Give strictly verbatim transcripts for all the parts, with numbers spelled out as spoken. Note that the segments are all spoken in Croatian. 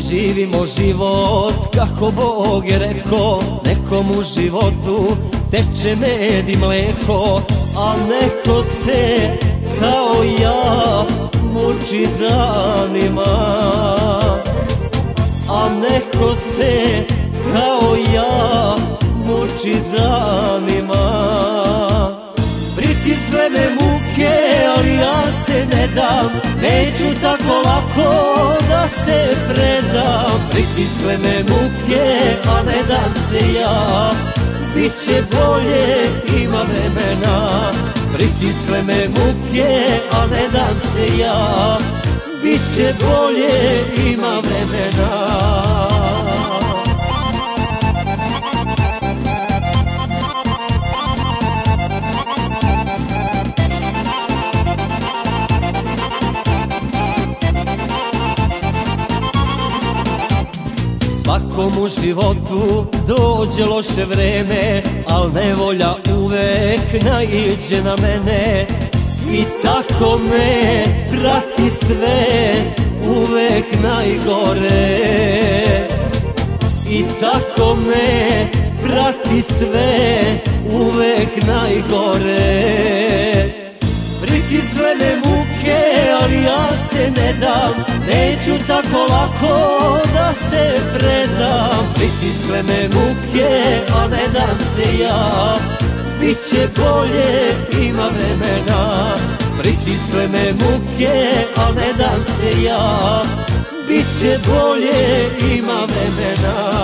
živimo život kako Bog je rekao. Nekom u životu teče med i mleko, a neko se kao ja muči danima. A neko se kao ja muči danima. Pritisle me muke, ali ja se ne dam, neću tako lako da se predam. Pritisle me muke, a ne dam se ja, biće bolje, ima vremena. Pritisle me muke, a ne dam se ja, biće bolje, ima vremena. Svakom u životu dođe loše vreme, al nevolja uvek naiđe na mene. I tako me prati sve, uvek najgore. I tako me prati sve, uvek najgore. Pritisle me muke, ali ja se ne dam, neću tako lako da se predam. Pritisle me muke, a ne dam se ja, biće bolje, ima vremena. Pritisle me muke, a ne dam se ja, biće bolje, ima vremena.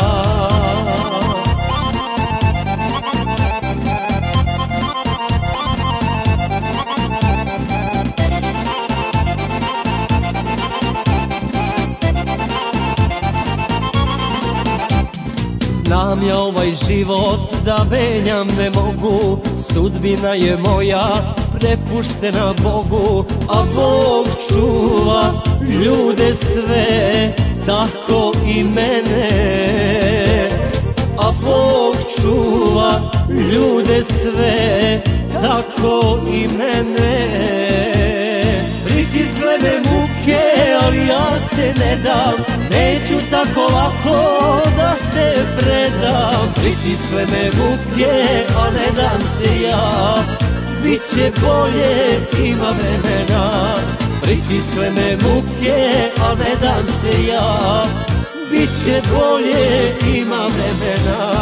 Znam ja ovaj život da menjam ne mogu, sudbina je moja prepuštena Bogu. A Bog čuva ljude sve, tako i mene. A Bog čuva ljude sve, tako i mene. Pritisle me muke, ali ja se ne dam, neću tako lako da se predam. Pritisle me muke, a ne dam se ja, biće bolje, ima vremena. Pritisle me muke, a ne dam se ja, biće bolje, ima vremena.